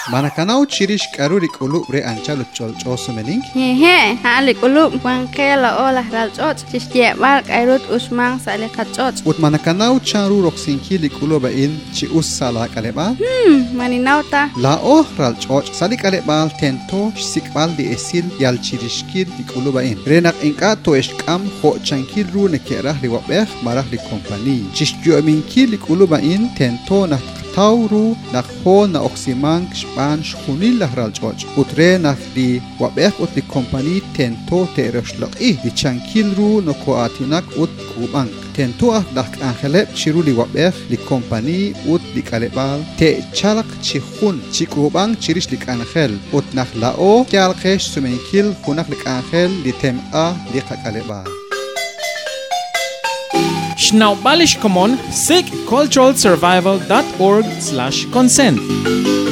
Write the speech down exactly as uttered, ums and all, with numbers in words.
Manakanau chirish karurik ulu bre ancha luchol chosumening. Hehe, halik ulu mankela olah ralchot, chishye walk airut usmang sale kachot. Ut manakanau charu roksinki likulo bain chi us sala kaleba. Hmm, maninauta. La oh ralchot salik kalebal tento sikbal di esil yal chirishkil likulo bain. Renak inka to eshkam ho chankil ru nekerah liwabeh marah li kompani. Chishyo aminki likulo bain tento na tauru nak ho na oksimang span shkunil lahral choj utre nak di wabek ut di kompani tento teroshlo i di chankil ru no ko atinak ut kubang tento ah dak angelep chiru li wabek li kompani ut di kalebal te chalak chi khun chi kubang chirish li angel ut nak lao kyal kesh sumenkil kunak li angel li tem a li kalebal Schnaubalish Common, sick cultural survival dot org slash consent.